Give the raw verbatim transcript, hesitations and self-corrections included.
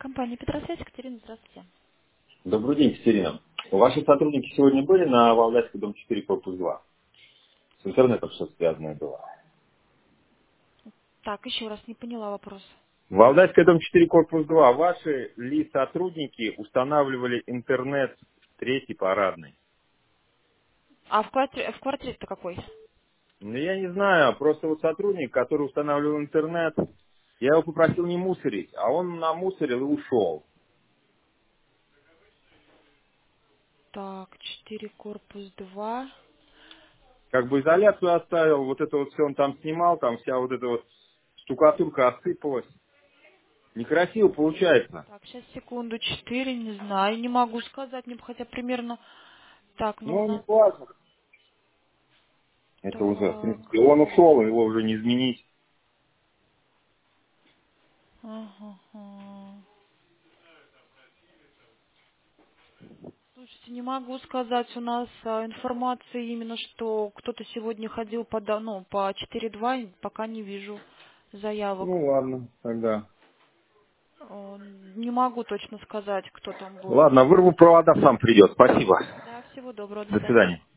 Компания Петросвязь, Екатерина, здравствуйте. Добрый день, Екатерина. Ваши сотрудники сегодня были на Валдайской, дом четыре, корпус два. С интернетом что-то связанное было. Так, еще раз не поняла вопрос. Валдайская, дом четыре, корпус два. Ваши ли сотрудники устанавливали интернет в третьей парадной? А в квартире, в квартире-то какой? Ну, я не знаю, просто вот сотрудник, который устанавливал интернет, я его попросил не мусорить, а он намусорил и ушел. Так, четыре корпус два. Как бы изоляцию оставил, вот это вот все он там снимал, там вся вот эта вот штукатурка осыпалась. Некрасиво получается. Так, сейчас секунду, четыре, не знаю, не могу сказать, мне бы хотя примерно. Так, ну у Ну, не нас. важно. Это уже, в Так. принципе, он ушел, его уже не изменить. Ага, ага. Слушайте, не могу сказать, у нас а, информации именно, что кто-то сегодня ходил по, да- ну, по четыре два, пока не вижу заявок. Ну ладно, тогда. Э, Не могу точно сказать, кто там был. Ладно, вырву провода, сам придет. Спасибо. Да, всего доброго, до До свидания. свидания.